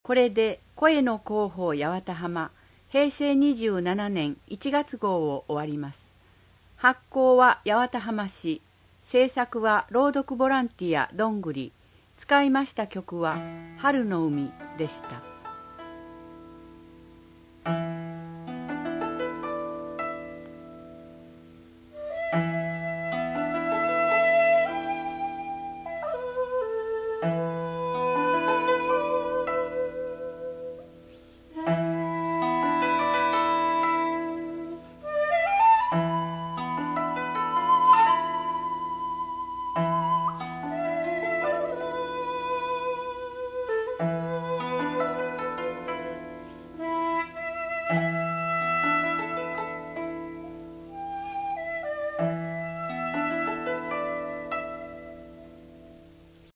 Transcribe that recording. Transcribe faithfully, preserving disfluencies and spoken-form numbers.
これで声の広報八幡浜平成にじゅうななねんいちがつ号を終わります。発行は八幡浜市、制作は朗読ボランティアどんぐり、使いました曲は春の海でした。